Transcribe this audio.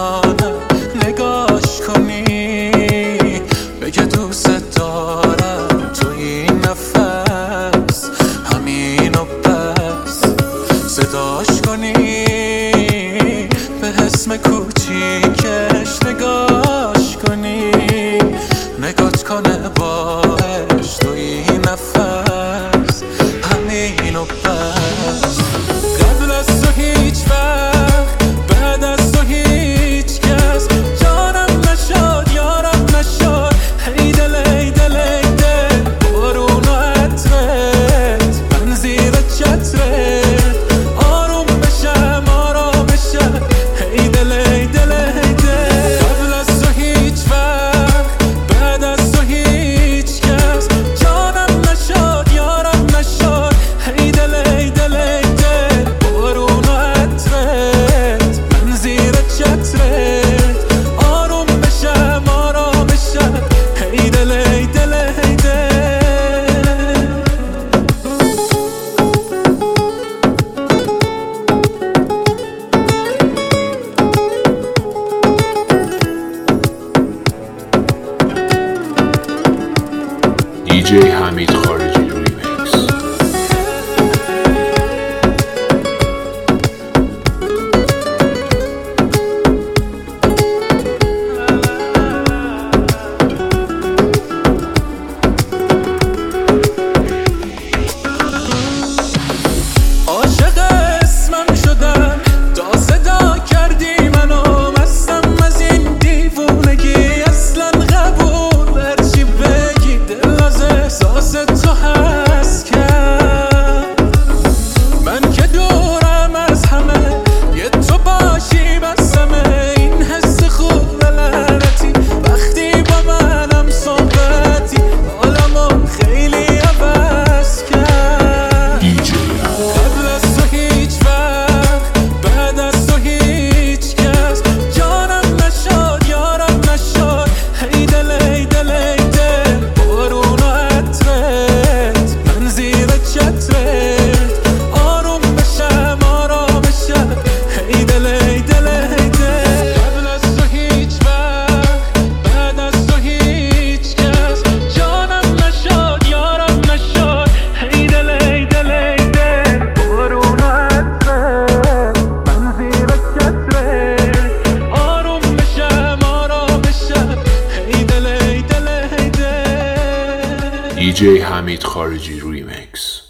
جانم نگاش کنی، بگه دوست دارم تو این نفس، همین و بس. صداش کنی به اسم کوچیکش، نگاش کنی نگات کنه باش تو این نفس، همین و بس. قبل از تو هیچ وقت، بعد از تو هیچ کس جانم نشد یارم نشد. هی دل ای دل ای دل، بارون و عطرت، من زیر چترت آروم بشم آرام بشم. هی دل ای دل ای دل. قبل از تو هیچ وقت، بعد از تو هیچ کس جانم نشد یارم نشد. هی دل ای دل ای دل، بارون و عطرت، من زیر چترت آروم بشم آرام بشم. هی دل ای دل ای دل. DJ حمید خارجی ریمیکس. عاشق اسمم شدم تا صدا کردی منو، مستم از این دیوونگی اصلا قبول هرچی بگی. دل از احساس تو هست کرد، من که دورم از همه یه تو باشی بسمه. این حس خوب لعنتی وقتی با منم صحبتی، حالمو خیلی عوض کرد. قبل از تو هیچ وقت، بعد از تو هیچ کس جانم نشد یارم نشد. هی دل ای دل ای دل، بارون و عطرت، من زیر چترت آروم بشم آرام بشم. هی دل ای دل ای دل. قبل از تو هیچ وقت، بعد از تو هیچ کس جانم نشد یارم نشد. هی دل ای دل ای دل، بارون و عطرت، من زیر چترت آروم بشم آرام بشم. هی دل ای دل ای دل. DJ حمید خارجی ریمیکس.